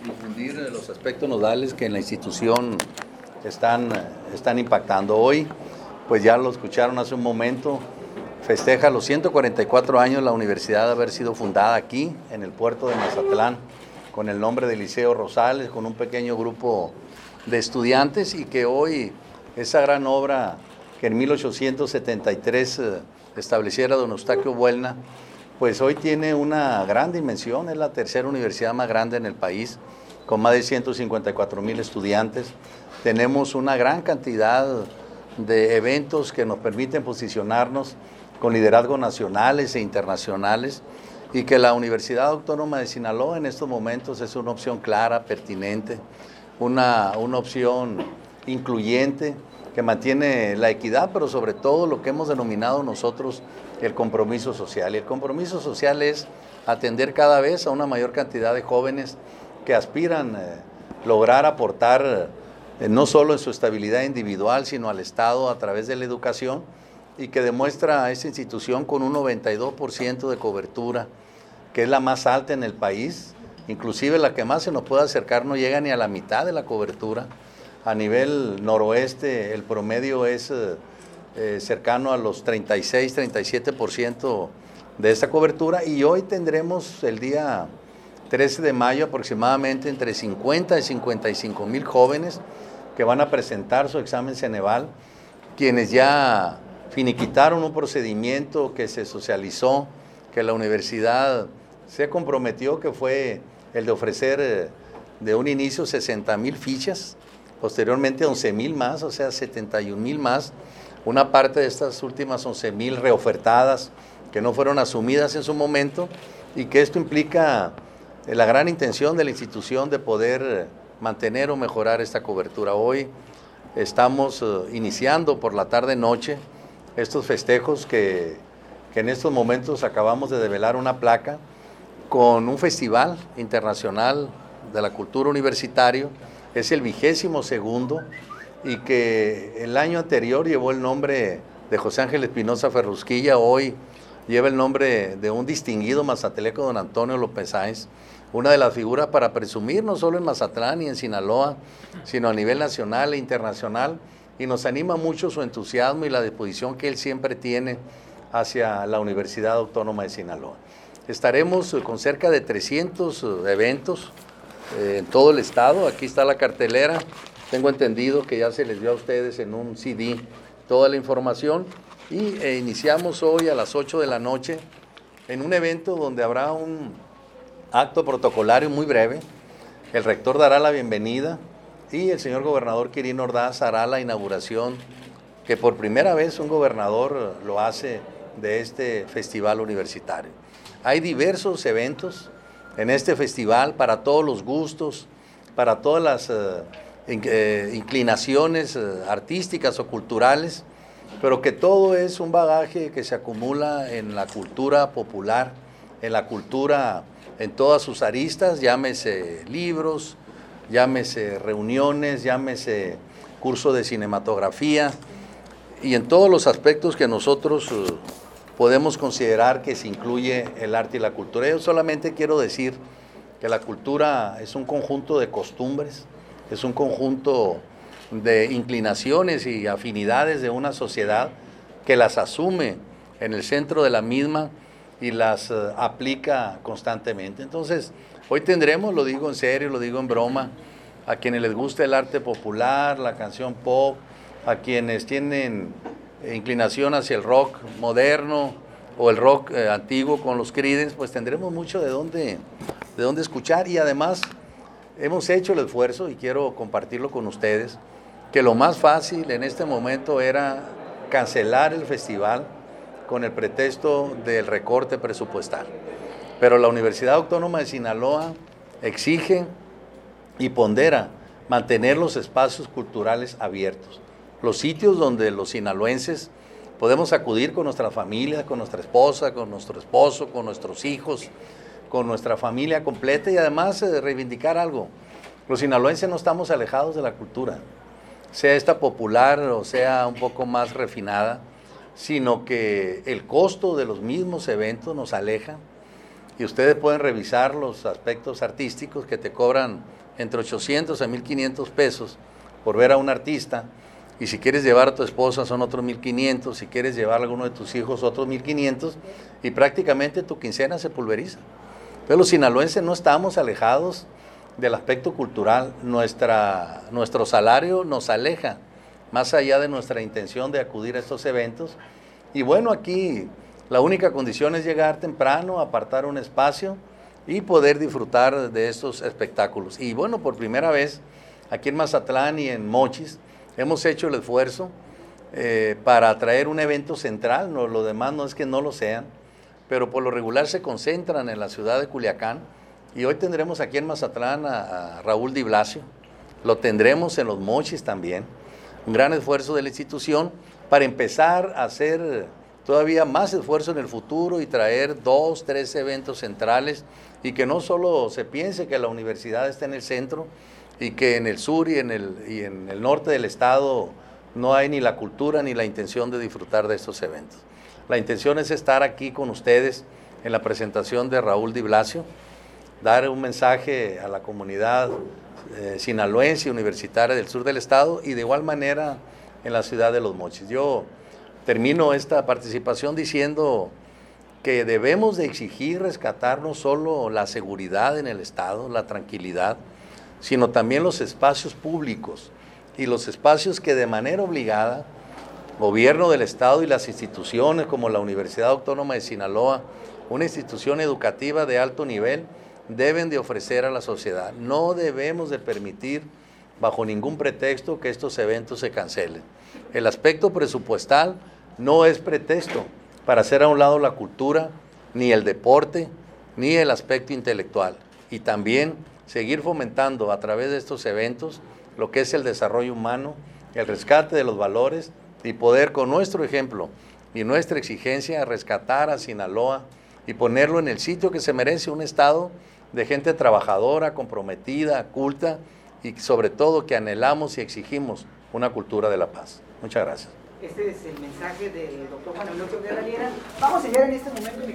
difundir los aspectos nodales que en la institución están impactando. Hoy, pues ya lo escucharon hace un momento, festeja los 144 años la universidad de haber sido fundada aquí, en el puerto de Mazatlán, con el nombre de Liceo Rosales, con un pequeño grupo de estudiantes, y que hoy esa gran obra que en 1873 estableciera don Eustaquio Buelna, pues hoy tiene una gran dimensión, es la tercera universidad más grande en el país, con más de 154,000 estudiantes. Tenemos una gran cantidad de eventos que nos permiten posicionarnos con liderazgos nacionales e internacionales, y que la Universidad Autónoma de Sinaloa en estos momentos es una opción clara, pertinente, una opción incluyente que mantiene la equidad, pero sobre todo lo que hemos denominado nosotros el compromiso social. Y el compromiso social es atender cada vez a una mayor cantidad de jóvenes que aspiran lograr aportar no solo en su estabilidad individual, sino al Estado a través de la educación, y que demuestra a esta institución con un 92% de cobertura, que es la más alta en el país. Inclusive la que más se nos puede acercar no llega ni a la mitad de la cobertura. A nivel noroeste el promedio es cercano a los 36, 37% de esta cobertura, y hoy tendremos el día 13 de mayo aproximadamente entre 50 y 55,000 jóvenes que van a presentar su examen Ceneval, quienes ya finiquitaron un procedimiento que se socializó, que la universidad se comprometió, que fue el de ofrecer de un inicio 60,000 fichas, posteriormente 11,000 más, o sea 71,000 más, una parte de estas últimas 11,000 reofertadas que no fueron asumidas en su momento, y que esto implica la gran intención de la institución de poder mantener o mejorar esta cobertura. Hoy estamos iniciando por la tarde-noche estos festejos que en estos momentos acabamos de develar una placa con un festival internacional de la cultura universitario. Es el 22º, y que el año anterior llevó el nombre de José Ángel Espinosa Ferrusquilla. Hoy lleva el nombre de un distinguido mazatleco, don Antonio López Sáenz, una de las figuras para presumir no solo en Mazatlán y en Sinaloa, sino a nivel nacional e internacional, y nos anima mucho su entusiasmo y la disposición que él siempre tiene hacia la Universidad Autónoma de Sinaloa. Estaremos con cerca de 300 eventos en todo el estado. Aquí está la cartelera. Tengo entendido que ya se les dio a ustedes en un CD toda la información, y iniciamos hoy a las 8 de la noche en un evento donde habrá un acto protocolario muy breve. El rector dará la bienvenida y el señor gobernador Quirino Ordaz hará la inauguración, que por primera vez un gobernador lo hace, de este festival universitario. Hay diversos eventos en este festival para todos los gustos, para todas las inclinaciones artísticas o culturales, pero que todo es un bagaje que se acumula en la cultura popular, en la cultura en todas sus aristas, llámese libros, llámese reuniones, llámese curso de cinematografía, y en todos los aspectos que nosotros podemos considerar que se incluye el arte y la cultura. Yo solamente quiero decir que la cultura es un conjunto de costumbres, es un conjunto de inclinaciones y afinidades de una sociedad que las asume en el centro de la misma y las aplica constantemente. Entonces, hoy tendremos, lo digo en serio, lo digo en broma, a quienes les gusta el arte popular, la canción pop, a quienes tienen inclinación hacia el rock moderno o el rock antiguo con los Creedence, pues tendremos mucho de dónde escuchar. Y además hemos hecho el esfuerzo, y quiero compartirlo con ustedes, que lo más fácil en este momento era cancelar el festival con el pretexto del recorte presupuestal. Pero la Universidad Autónoma de Sinaloa exige y pondera mantener los espacios culturales abiertos, los sitios donde los sinaloenses podemos acudir con nuestra familia, con nuestra esposa, con nuestro esposo, con nuestros hijos, con nuestra familia completa, y además reivindicar algo. Los sinaloenses no estamos alejados de la cultura, sea esta popular o sea un poco más refinada, sino que el costo de los mismos eventos nos aleja, y ustedes pueden revisar los aspectos artísticos que te cobran entre 800 a 1,500 pesos por ver a un artista, y si quieres llevar a tu esposa son otros 1,500, si quieres llevar a alguno de tus hijos otros 1,500, y prácticamente tu quincena se pulveriza. Pero los sinaloenses no estamos alejados del aspecto cultural, nuestro salario nos aleja más allá de nuestra intención de acudir a estos eventos, y bueno, aquí la única condición es llegar temprano, apartar un espacio y poder disfrutar de estos espectáculos. Y bueno, por primera vez aquí en Mazatlán y en Mochis hemos hecho el esfuerzo para traer un evento central, no, lo demás no es que no lo sean, pero por lo regular se concentran en la ciudad de Culiacán, y hoy tendremos aquí en Mazatlán a Raúl Di Blasio, lo tendremos en los Mochis también, un gran esfuerzo de la institución para empezar a hacer todavía más esfuerzo en el futuro y traer 2, 3 eventos centrales, y que no solo se piense que la universidad está en el centro y que en el sur y en el norte del estado no hay ni la cultura ni la intención de disfrutar de estos eventos. La intención es estar aquí con ustedes en la presentación de Raúl Di Blasio, dar un mensaje a la comunidad sinaloense y universitaria del sur del estado, y de igual manera en la ciudad de Los Mochis. Yo termino esta participación diciendo que debemos de exigir rescatar no solo la seguridad en el estado, la tranquilidad, sino también los espacios públicos y los espacios que de manera obligada, gobierno del estado y las instituciones como la Universidad Autónoma de Sinaloa, una institución educativa de alto nivel, deben de ofrecer a la sociedad. No debemos de permitir bajo ningún pretexto que estos eventos se cancelen. El aspecto presupuestal no es pretexto para hacer a un lado la cultura, ni el deporte, ni el aspecto intelectual. Y también seguir fomentando a través de estos eventos lo que es el desarrollo humano, el rescate de los valores, y poder con nuestro ejemplo y nuestra exigencia rescatar a Sinaloa y ponerlo en el sitio que se merece, un estado de gente trabajadora, comprometida, culta, y sobre todo que anhelamos y exigimos una cultura de la paz. Muchas gracias. Este es el mensaje del doctor Juan Eulogio Guerra Liera. Vamos a llegar en este momento.